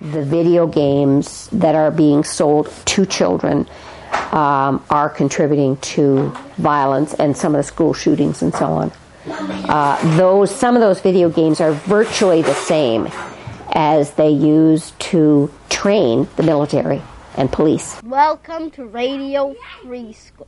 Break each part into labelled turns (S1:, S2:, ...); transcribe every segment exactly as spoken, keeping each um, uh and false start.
S1: the video games that are being sold to children um, are contributing to violence and some of the school shootings and so on. Uh, those some of those video games are virtually the same as they use to train the military and police.
S2: Welcome to Radio Free School.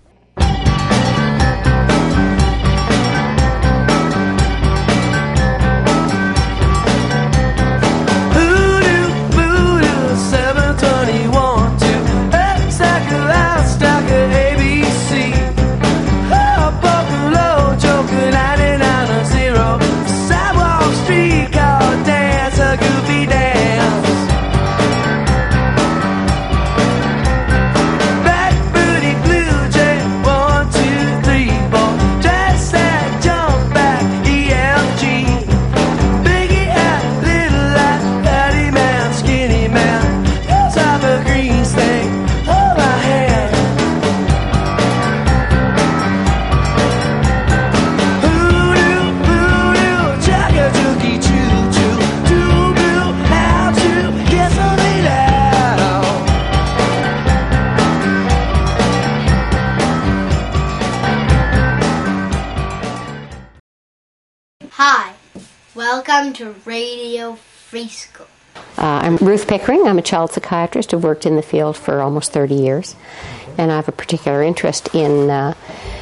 S2: Hi, welcome to Radio Free School.
S1: Uh, I'm Ruth Pickering. I'm a child psychiatrist. I've worked in the field for almost thirty years, and I have a particular interest in uh,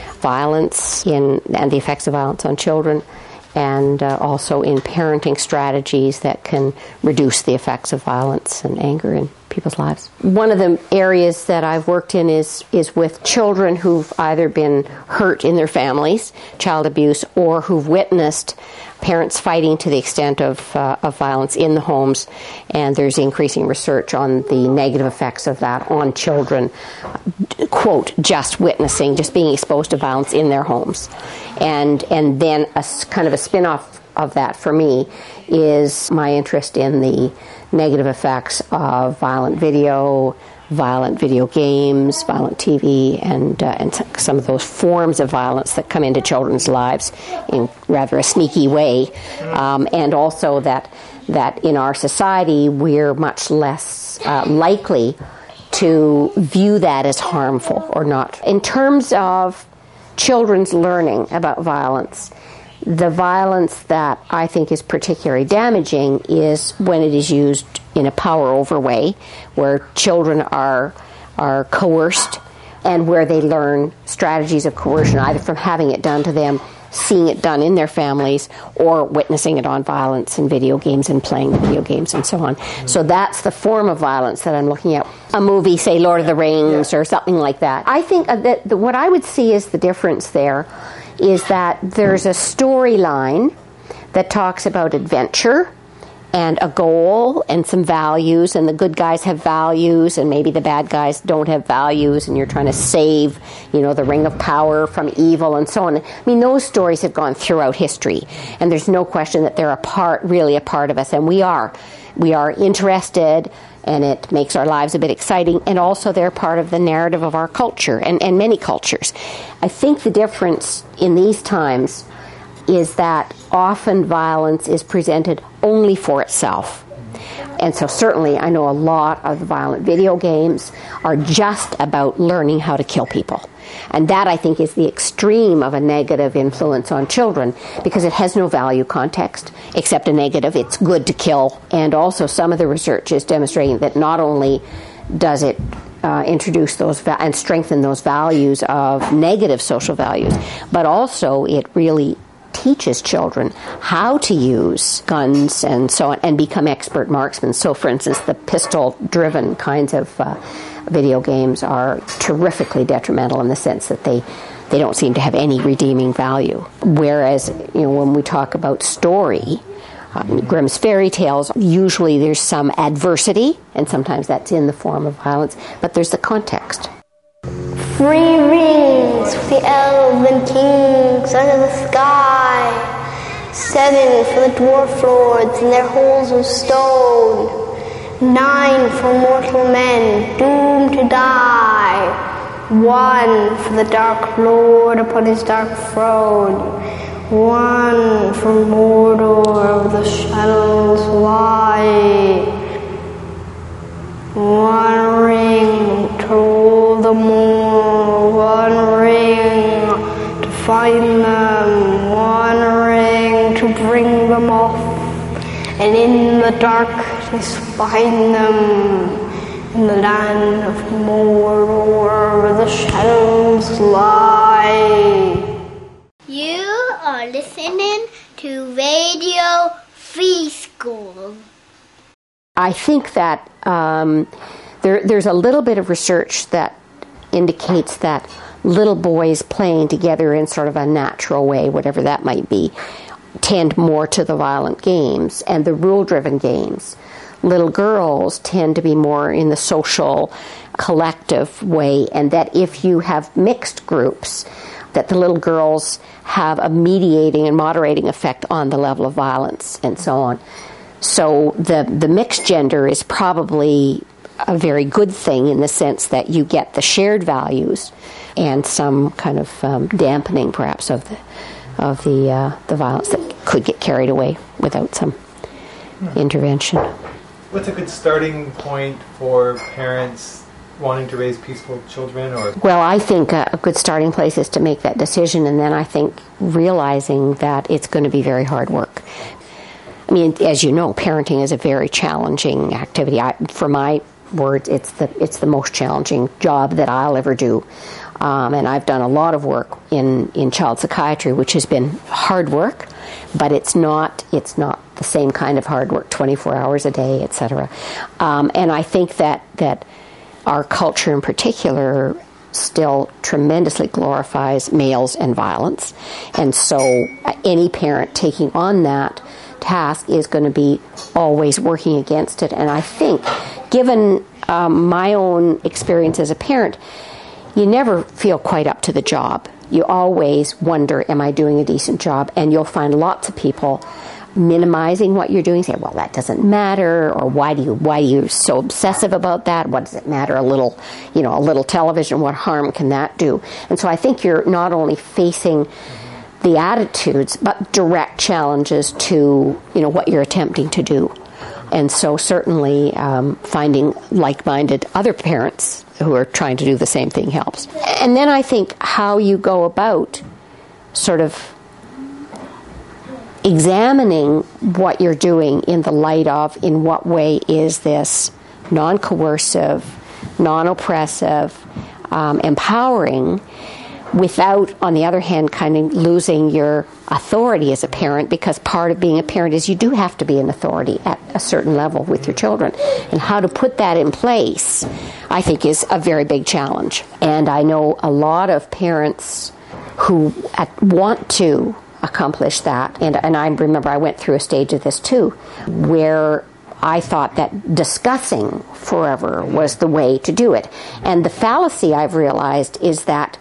S1: violence in, and the effects of violence on children, and uh, also in parenting strategies that can reduce the effects of violence and anger in people's lives. One of the areas that I've worked in is is with children who've either been hurt in their families, child abuse, or who've witnessed parents fighting to the extent of uh, of violence in the homes, and there's increasing research on the negative effects of that on children, quote, just witnessing, just being exposed to violence in their homes. And and then a kind of a spin-off of that for me is my interest in the negative effects of violent video, violent video games, violent T V, and uh, and some of those forms of violence that come into children's lives in rather a sneaky way, um, and also that that in our society we're much less uh, likely to view that as harmful or not. In terms of children's learning about violence, the violence that I think is particularly damaging is when it is used in a power-over way, where children are are coerced and where they learn strategies of coercion, either from having it done to them, seeing it done in their families, or witnessing it on violence in video games and playing video games and so on. So that's the form of violence that I'm looking at. A movie, say Lord of the Rings, or something like that. I think that the, what I would see is the difference there is that there's a storyline that talks about adventure and a goal and some values, and the good guys have values and maybe the bad guys don't have values, and you're trying to save, you know, the ring of power from evil and so on. I mean, those stories have gone throughout history, and there's no question that they're a part, really a part of us, and we are. We are interested, and it makes our lives a bit exciting, and also they're part of the narrative of our culture and, and many cultures. I think the difference in these times is that often violence is presented only for itself. And so certainly I know a lot of the violent video games are just about learning how to kill people. And that, I think, is the extreme of a negative influence on children, because it has no value context except a negative. It's good to kill. And also some of the research is demonstrating that not only does it uh, introduce those va- and strengthen those values of negative social values, but also it really teaches children how to use guns and so on and become expert marksmen. So, for instance, the pistol-driven kinds of uh, video games are terrifically detrimental in the sense that they they don't seem to have any redeeming value. Whereas, you know, when we talk about story, um, Grimm's fairy tales, usually there's some adversity, and sometimes that's in the form of violence, but there's the context.
S3: Three rings for the elven kings under the sky. Seven for the dwarf lords in their holes of stone. Nine for mortal men doomed to die. One for the dark lord upon his dark throne. One for Mordor of the shadows lie. find them, wandering to bring them off, and in the darkness find them, in the land of Mordor where the shadows lie.
S2: You are listening to Radio Free School.
S1: I think that um, there, there's a little bit of research that indicates that little boys playing together in sort of a natural way, whatever that might be, tend more to the violent games and the rule-driven games. Little girls tend to be more in the social, collective way, and that if you have mixed groups, that the little girls have a mediating and moderating effect on the level of violence and so on. So the, the mixed gender is probably a very good thing in the sense that you get the shared values and some kind of um, dampening, perhaps, of the of the uh, the violence that could get carried away without some hmm. intervention.
S4: What's a good starting point for parents wanting to raise peaceful children? Or
S1: well, I think a, a good starting place is to make that decision, and then I think realizing that it's going to be very hard work. I mean, as you know, parenting is a very challenging activity. I, for my words, it's the it's the most challenging job that I'll ever do. Um, and I've done a lot of work in, in child psychiatry, which has been hard work, but it's not it's not the same kind of hard work, twenty-four hours a day, et cetera. Um, and I think that that our culture in particular still tremendously glorifies males and violence, and so any parent taking on that task is going to be always working against it. And I think, given um, my own experience as a parent, you never feel quite up to the job. You always wonder, am I doing a decent job? And you'll find lots of people minimizing what you're doing, say, well, that doesn't matter, or why do you why are you so obsessive about that? What does it matter? A little, you know, a little television, what harm can that do? And so I think you're not only facing the attitudes, but direct challenges to, you know, what you're attempting to do. And so certainly um, finding like-minded other parents who are trying to do the same thing helps. And then I think how you go about sort of examining what you're doing in the light of, in what way is this non-coercive, non-oppressive, um, empowering, without, on the other hand, kind of losing your authority as a parent, because part of being a parent is you do have to be an authority at a certain level with your children. And how to put that in place, I think, is a very big challenge. And I know a lot of parents who want to accomplish that. And, and I remember I went through a stage of this too, where I thought that discussing forever was the way to do it. And the fallacy I've realized is that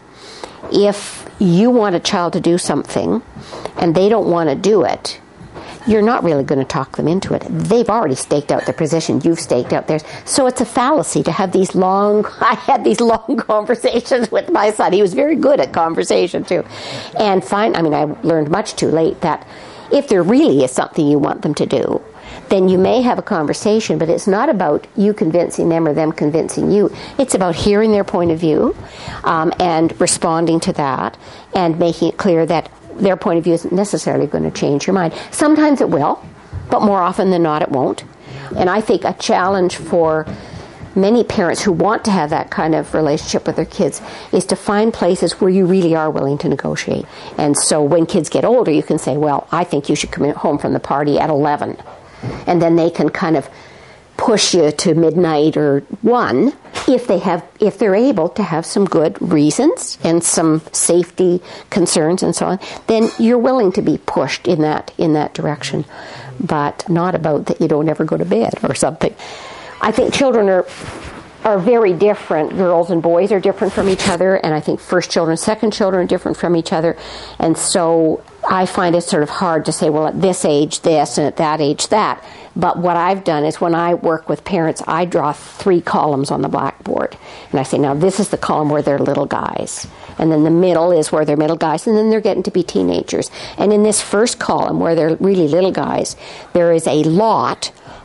S1: if you want a child to do something and they don't want to do it, you're not really going to talk them into it. They've already staked out their position. You've staked out theirs. So it's a fallacy to have these long, I had these long conversations with my son. He was very good at conversation too. And fine, I mean, I learned much too late that if there really is something you want them to do, then you may have a conversation, but it's not about you convincing them or them convincing you. It's about hearing their point of view um, and responding to that and making it clear that their point of view isn't necessarily going to change your mind. Sometimes it will, but more often than not it won't. And I think a challenge for many parents who want to have that kind of relationship with their kids is to find places where you really are willing to negotiate. And so when kids get older, you can say, well, I think you should come home from the party at eleven. And then they can kind of push you to midnight or one if they have, if they're able to have some good reasons and some safety concerns and so on. Then you're willing to be pushed in that in that direction, but not about that you don't ever go to bed or something. I think children are are very different. Girls and boys are different from each other, and I think first children, second children are different from each other. And so I find it sort of hard to say, well, at this age this, and at that age that. But what I've done is when I work with parents, I draw three columns on the blackboard. And I say, now this is the column where they're little guys. And then the middle is where they're middle guys, and then they're getting to be teenagers. And in this first column, where they're really little guys, there is a lot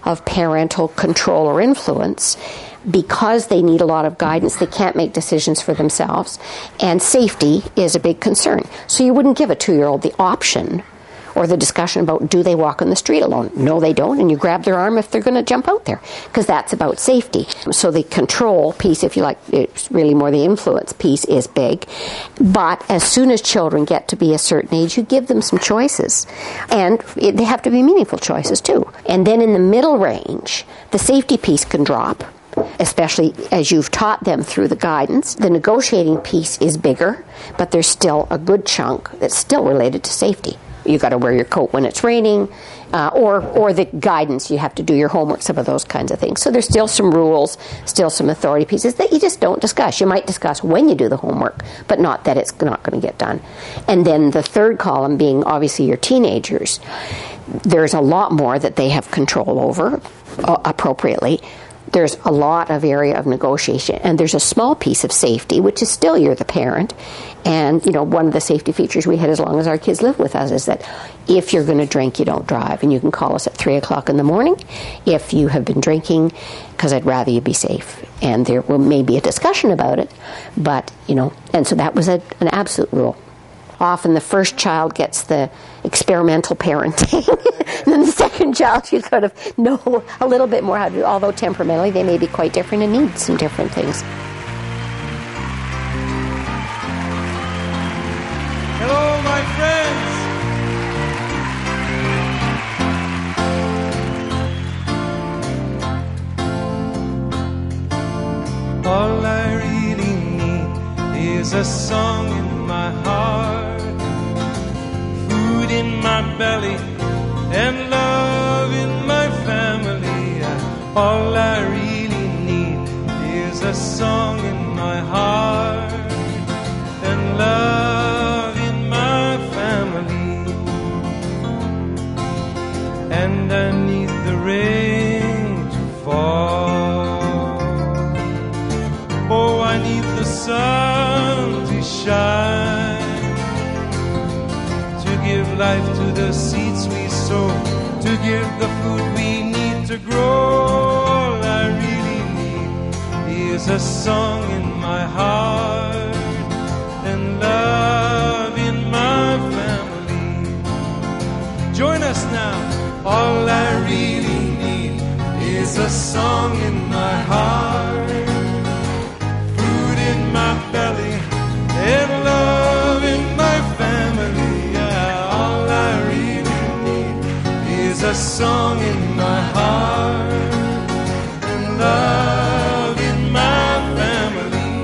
S1: of parental control or influence, because they need a lot of guidance, they can't make decisions for themselves, and safety is a big concern. So you wouldn't give a two-year-old the option or the discussion about, do they walk on the street alone? No, they don't, and you grab their arm if they're going to jump out there, because that's about safety. So the control piece, if you like, it's really more the influence piece, is big. But as soon as children get to be a certain age, you give them some choices. And it, they have to be meaningful choices, too. And then in the middle range, the safety piece can drop, especially as you've taught them through the guidance. The negotiating piece is bigger, but there's still a good chunk that's still related to safety. You got to wear your coat when it's raining, uh, or or the guidance, you have to do your homework, some of those kinds of things. So there's still some rules, still some authority pieces that you just don't discuss. You might discuss when you do the homework, but not that it's not going to get done. And then the third column being obviously your teenagers. There's a lot more that they have control over, uh, appropriately. There's a lot of area of negotiation, and there's a small piece of safety, which is still you're the parent. And, you know, one of the safety features we had as long as our kids live with us is that if you're going to drink, you don't drive. And you can call us at three o'clock in the morning if you have been drinking, because I'd rather you be safe. And there will maybe a discussion about it, but, you know, and so that was a, an absolute rule. Often the first child gets the experimental parenting, and then the second child you sort of know a little bit more how to do, although temperamentally they may be quite different and need some different things.
S5: Hello, my friends. All I really need is a song in my heart, food in my belly, and love in my family. All I really need is a song in my heart, and love in my family. And I need the rain to fall. Oh, I need the sun to shine, to give life to the seeds we sow, to give the food we need to grow. All I really need is a song in my heart, and love in my family. Join us now. All I really need is a song in my heart, food in my belly, and love in my family. Yeah, all I really need is a song in my heart, and love in my family.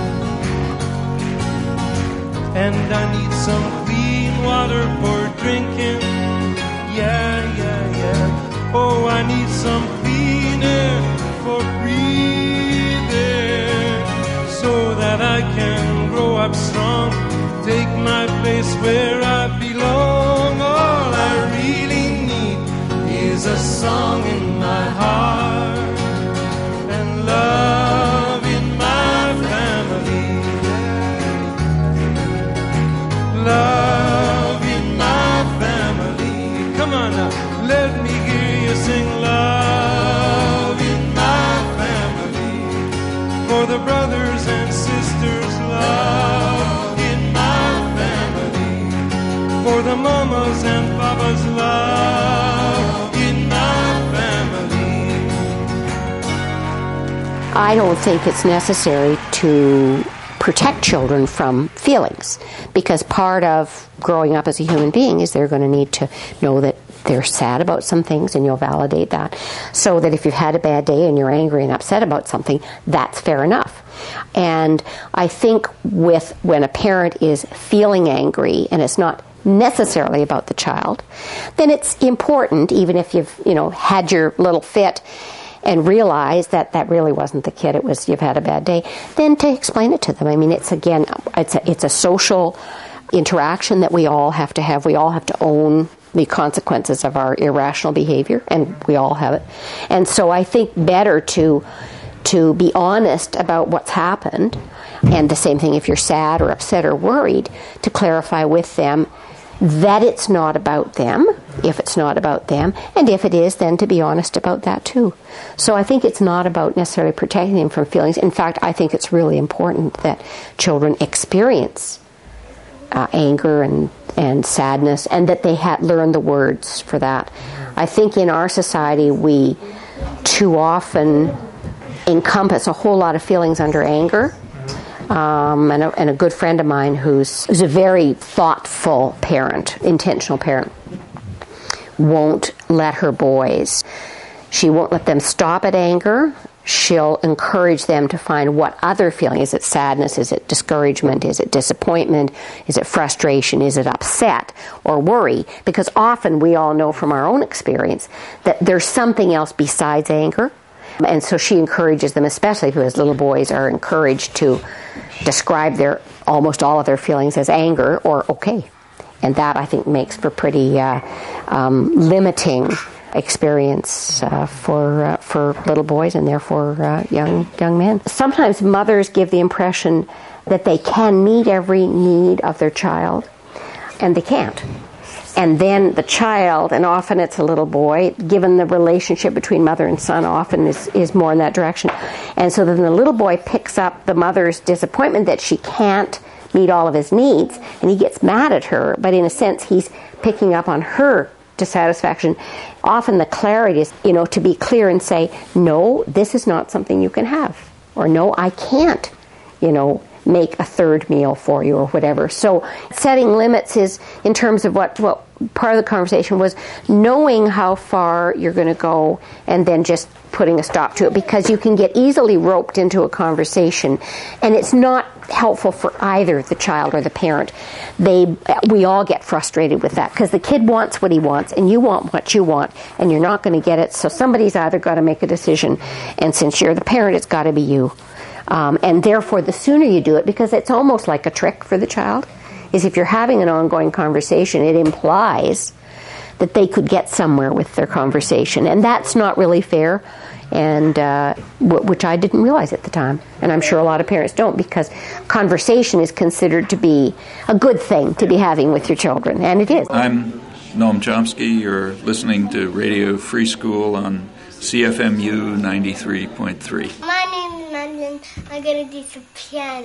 S5: And I need some clean water for drinking. Yeah, yeah, yeah. Oh, I need some clean air for breathing, so that I can grow up strong, take my place where I belong. All I really need is a song in my heart, and love in my family. Love in my family. Come on now, let me hear you sing love in my family. For the brothers and sisters, love in my family. For the mamas and papas, love in my family.
S1: I don't think it's necessary to protect children from feelings, because part of growing up as a human being is they're going to need to know that they're sad about some things, and you'll validate that, so that if you've had a bad day and you're angry and upset about something, that's fair enough. And I think with when a parent is feeling angry and it's not necessarily about the child, then it's important, even if you've you know had your little fit and realize that that really wasn't the kid, it was you've had a bad day, then to explain it to them. I mean, it's again, it's a, it's a social interaction that we all have to have. We all have to own the consequences of our irrational behavior, and we all have it. And so I think better to to be honest about what's happened, and the same thing if you're sad or upset or worried, to clarify with them, that it's not about them, if it's not about them, and if it is, then to be honest about that too. So I think it's not about necessarily protecting them from feelings. In fact, I think it's really important that children experience uh, anger and, and sadness, and that they ha- learn the words for that. I think in our society we too often encompass a whole lot of feelings under anger. Um, and, a, and a good friend of mine who's, who's a very thoughtful parent, intentional parent, won't let her boys, she won't let them stop at anger. She'll encourage them to find what other feeling. Is it sadness? Is it discouragement? Is it disappointment? Is it frustration? Is it upset or worry? Because often we all know from our own experience that there's something else besides anger. And so she encourages them, especially because little boys are encouraged to describe their almost all of their feelings as anger or okay. And that, I think, makes for pretty uh, um, limiting experience uh, for uh, for little boys and therefore uh, young young men. Sometimes mothers give the impression that they can meet every need of their child, and they can't. And then the child, and often it's a little boy, given the relationship between mother and son often is, is more in that direction. And so then the little boy picks up the mother's disappointment that she can't meet all of his needs, and he gets mad at her, but in a sense he's picking up on her dissatisfaction. Often the clarity is, you know, to be clear and say, no, this is not something you can have, or no, I can't, you know, make a third meal for you or whatever. So setting limits is, in terms of what, what part of the conversation was, knowing how far you're going to go and then just putting a stop to it, because you can get easily roped into a conversation and it's not helpful for either the child or the parent. They, we all get frustrated with that because the kid wants what he wants and you want what you want and you're not going to get it, so somebody's either got to make a decision, and since you're the parent, it's got to be you. Um, and therefore, the sooner you do it, because it's almost like a trick for the child, is if you're having an ongoing conversation, it implies that they could get somewhere with their conversation. And that's not really fair, and uh, w- which I didn't realize at the time. And I'm sure a lot of parents don't, because conversation is considered to be a good thing to be having with your children, and it is.
S6: I'm Noam Chomsky. You're listening to Radio Free School on C F M U ninety-three point three.
S2: My name is London. I'm going to do some piano.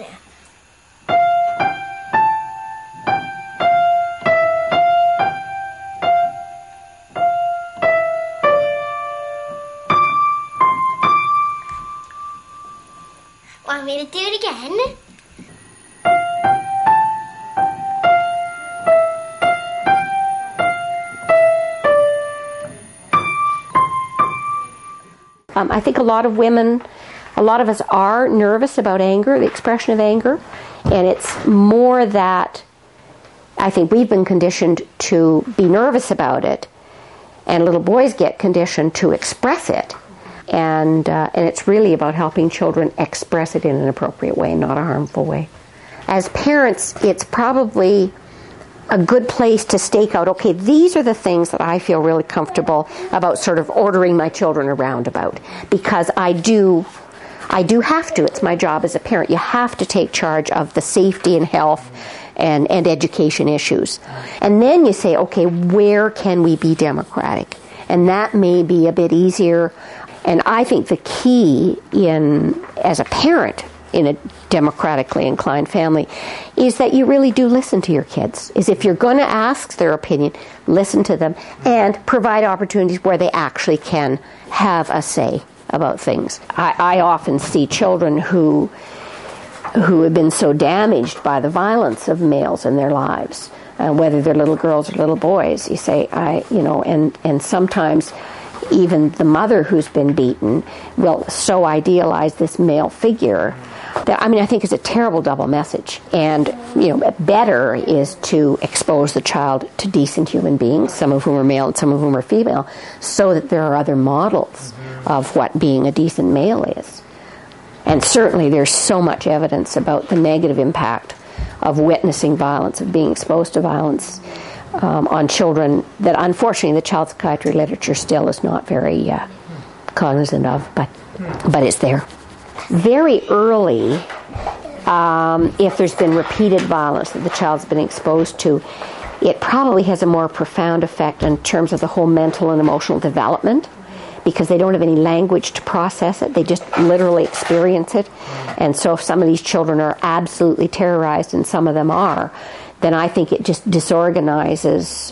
S2: Want me to do it again?
S1: Um, I think a lot of women, a lot of us are nervous about anger, the expression of anger, and it's more that I think we've been conditioned to be nervous about it, and little boys get conditioned to express it, and uh, and it's really about helping children express it in an appropriate way, not a harmful way. As parents, it's probably a good place to stake out, okay, these are the things that I feel really comfortable about sort of ordering my children around about, because I do I do have to. It's my job as a parent. You have to take charge of the safety and health and, and education issues. And then you say, okay, where can we be democratic? And that may be a bit easier. And I think the key in, as a parent in a democratically inclined family, is that you really do listen to your kids. Is if you're going to ask their opinion, listen to them and provide opportunities where they actually can have a say about things. I, I often see children who who have been so damaged by the violence of males in their lives, uh, whether they're little girls or little boys. You say, I, you know, and and sometimes even the mother who's been beaten will so idealize this male figure that, I mean, I think it's a terrible double message. And, you know, better is to expose the child to decent human beings, some of whom are male and some of whom are female, so that there are other models of what being a decent male is. And certainly there's so much evidence about the negative impact of witnessing violence, of being exposed to violence um, on children, that unfortunately the child psychiatry literature still is not very uh, cognizant of, but but it's there. Very early, um, if there's been repeated violence that the child's been exposed to, it probably has a more profound effect in terms of the whole mental and emotional development, because they don't have any language to process it. They just literally experience it. And so if some of these children are absolutely terrorized, and some of them are, then I think it just disorganizes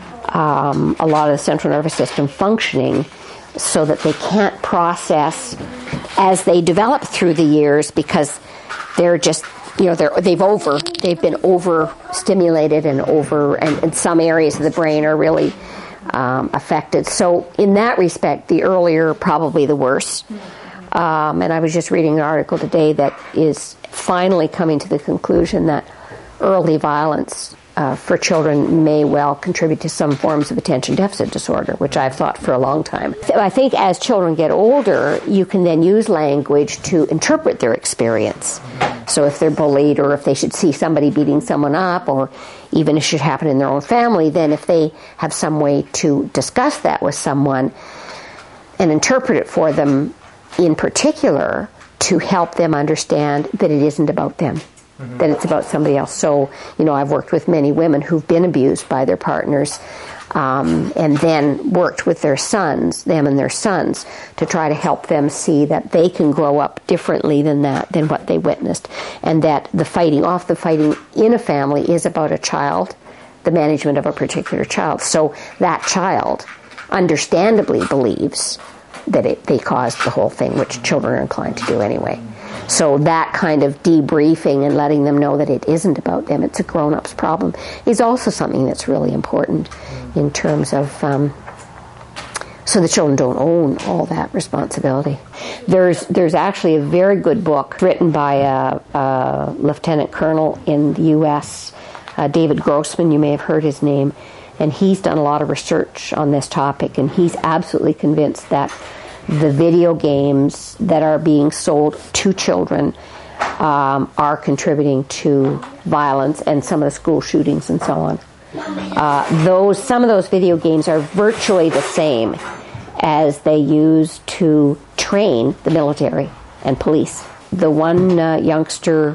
S1: um, a lot of the central nervous system functioning, so that they can't process as they develop through the years, because they're just, you know, they're, they've over, they've been overstimulated and over, and, and some areas of the brain are really um, affected. So in that respect, the earlier, probably the worse. Um, and I was just reading an article today that is finally coming to the conclusion that early violence uh, for children may well contribute to some forms of attention deficit disorder, which I've thought for a long time. So I think as children get older, you can then use language to interpret their experience. So if they're bullied, or if they should see somebody beating someone up, or even if it should happen in their own family, then if they have some way to discuss that with someone and interpret it for them in particular, to help them understand that it isn't about them. Mm-hmm. That it's about somebody else. So, you know, I've worked with many women who've been abused by their partners, um, and then worked with their sons, them and their sons, to try to help them see that they can grow up differently than that, than what they witnessed, and that the fighting off, the fighting in a family is about a child, the management of a particular child. So that child understandably believes that it, they caused the whole thing, which children are inclined to do anyway. So that kind of debriefing and letting them know that it isn't about them, it's a grown-up's problem, is also something that's really important in terms of, um, so the children don't own all that responsibility. There's there's actually a very good book written by a, a lieutenant colonel in the U S, uh, David Grossman, you may have heard his name, and he's done a lot of research on this topic, and he's absolutely convinced that the video games that are being sold to children um, are contributing to violence and some of the school shootings and so on. Uh, those some of those video games are virtually the same as they use to train the military and police. The one uh, youngster,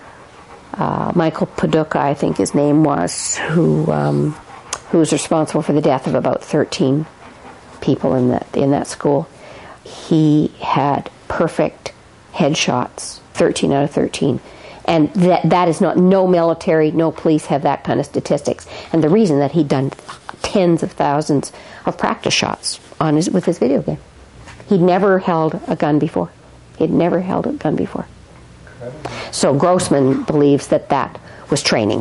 S1: uh, Michael Paducah, I think his name was, who um, who was responsible for the death of about thirteen people in that in that school. He had perfect headshots, thirteen out of thirteen. And that that is not, no military, no police have that kind of statistics. And the reason that he'd done tens of thousands of practice shots on his, with his video game. He'd never held a gun before. He'd never held a gun before. So Grossman believes that that was training.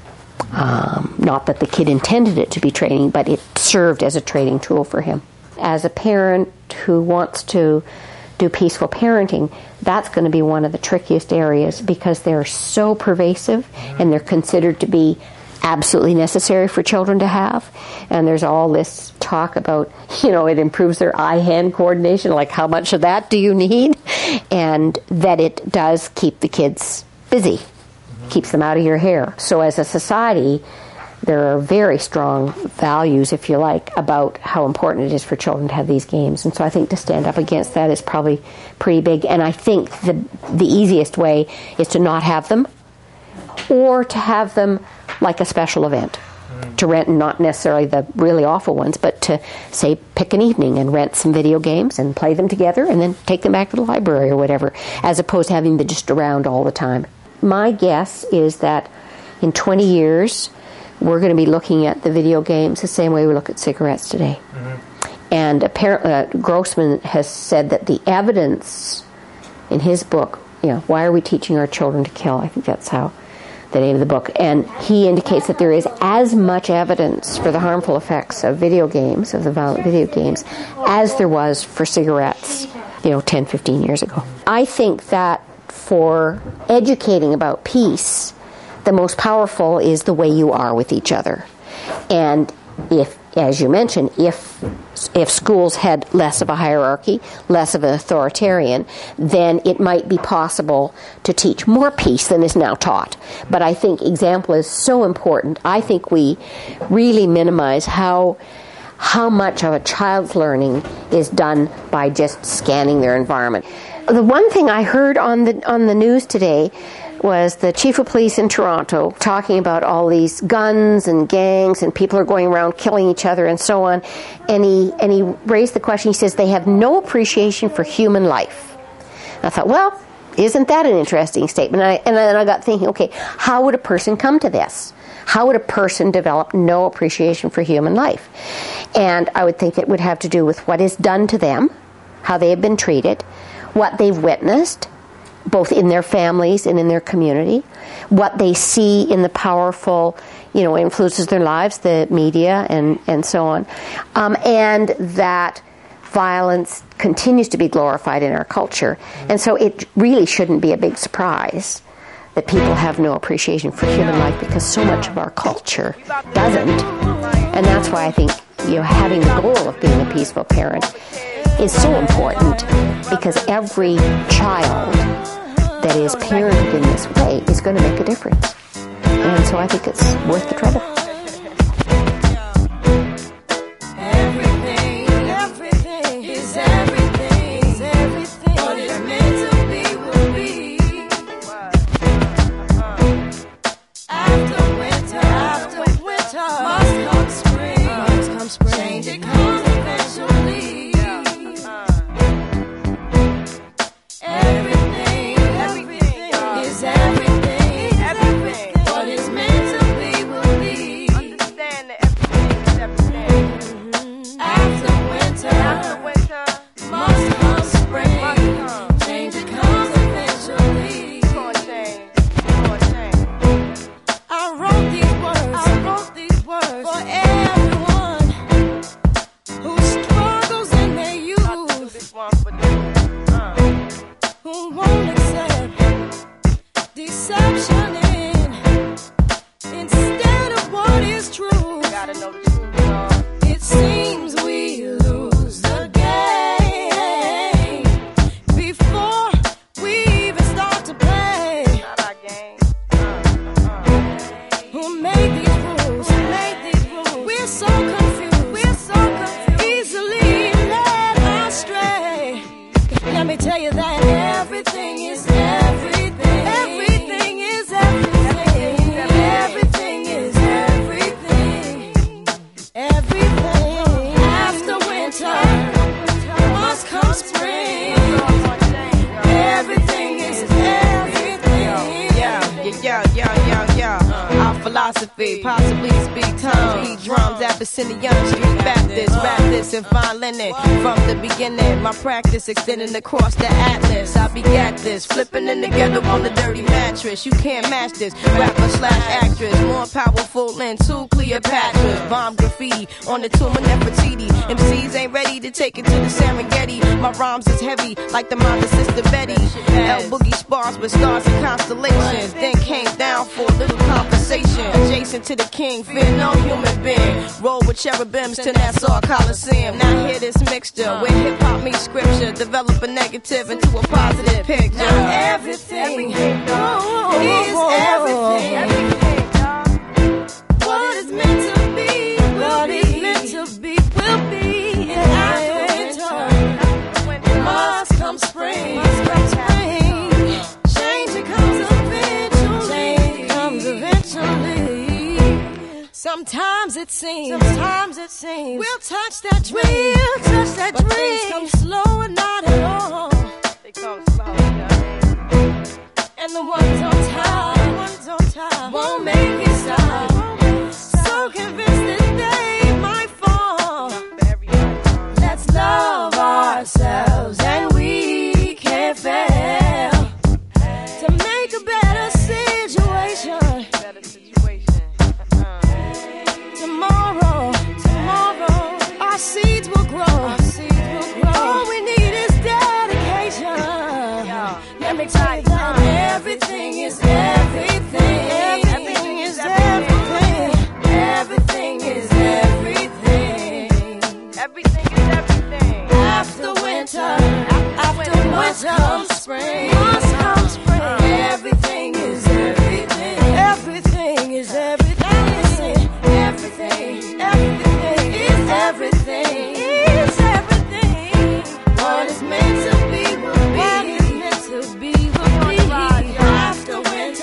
S1: Um, not that the kid intended it to be training, but it served as a training tool for him. As a parent who wants to do peaceful parenting, that's going to be one of the trickiest areas, because they're so pervasive and they're considered to be absolutely necessary for children to have. And there's all this talk about, you know, it improves their eye-hand coordination, like how much of that do you need? And that it does keep the kids busy, keeps them out of your hair. So as a society, there are very strong values, if you like, about how important it is for children to have these games. And so I think to stand up against that is probably pretty big. And I think the the easiest way is to not have them, or to have them like a special event. Mm. To rent, not necessarily the really awful ones, but to, say, pick an evening and rent some video games and play them together and then take them back to the library or whatever, as opposed to having them just around all the time. My guess is that in twenty years, we're going to be looking at the video games the same way we look at cigarettes today. Mm-hmm. And apparently, uh, Grossman has said that the evidence in his book, you know, Why Are We Teaching Our Children to Kill? I think that's how the name of the book. And he indicates that there is as much evidence for the harmful effects of video games, of the violent video games, as there was for cigarettes, you know, ten, fifteen years ago. I think that for educating about peace, the most powerful is the way you are with each other. And if, as you mentioned, if if schools had less of a hierarchy, less of an authoritarian, then it might be possible to teach more peace than is now taught. But I think example is so important. I think we really minimize how how much of a child's learning is done by just scanning their environment. The one thing I heard on the on the news today was the chief of police in Toronto talking about all these guns and gangs and people are going around killing each other and so on. And he, and he raised the question, he says, they have no appreciation for human life. And I thought, well, isn't that an interesting statement? And, I, and then I got thinking, okay, how would a person come to this? How would a person develop no appreciation for human life? And I would think it would have to do with what is done to them, how they have been treated, what they've witnessed, both in their families and in their community, what they see in the powerful, you know, influences their lives, the media and, and so on, um, and that violence continues to be glorified in our culture. And so it really shouldn't be a big surprise that people have no appreciation for human life because so much of our culture doesn't. And that's why I think, you know, having the goal of being a peaceful parent is so important, because every child that is parented in this way is going to make a difference. And so I think it's worth the trouble.
S7: Possibly speak tongues, beat drums, Abyssinian Street Baptist, rap this and fine linen. From the beginning, my practice extending across the atlas. I begat this, flipping in the ghetto on the dirty mattress. You can't match this, rapper slash actress, more powerful than two Cleopatras. Bomb graffiti on the tomb of Nefertiti. M Cs ain't ready to take it to the Serengeti. My rhymes is heavy like the mother sister Betty. L Boogie spars with stars and constellations. Then came down for a little conversation. Adjacent to the king, fear no human being. Roll with cherubims to Nassau Coliseum. Now hear this mixture where hip hop meets scripture. Develop a negative into a positive picture. Now everything, everything oh, is everything. everything. What is meant to be, will be. Meant to be, will be. And after winter, must come spring. Must come spring. Change comes eventually. Change comes eventually. Sometimes it seems, sometimes it seems we'll touch that dream, we'll touch that but dream. Things come slow and not at all. They come slow, and the ones on top, the ones on top won't make it stop. So convinced that they might fall. Let's love ourselves, and we can't fail to make a better situation. Better situation. Tomorrow, tomorrow, our seeds will grow. Our seeds will grow. All we need is dedication. Yo, let me tell you that everything is everything. Everything is everything. Everything is everything. Everything is everything. After winter, after winter comes spring. Must come spring. Everything is everything. Everything is everything. Everything, everything is everything, is everything. What is meant to be will be. What is meant to be will be. After winter.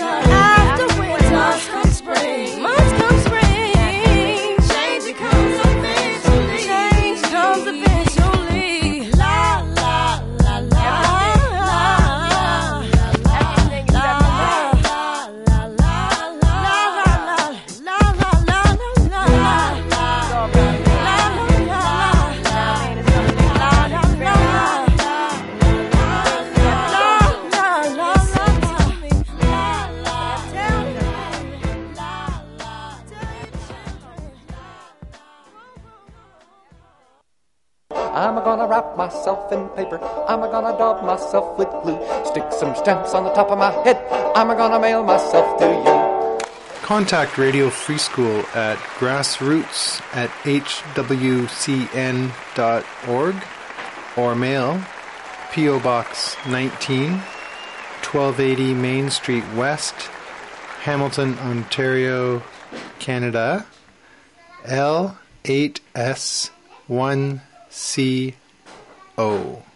S8: myself in paper. I'm a gonna daub myself with glue. Stick some stamps on the top of my head. I'm a gonna mail myself to you.
S4: Contact Radio Free School at grassroots at h w c n dot org or mail P O Box nineteen, twelve eighty Main Street West, Hamilton, Ontario, Canada, L eight S one C O.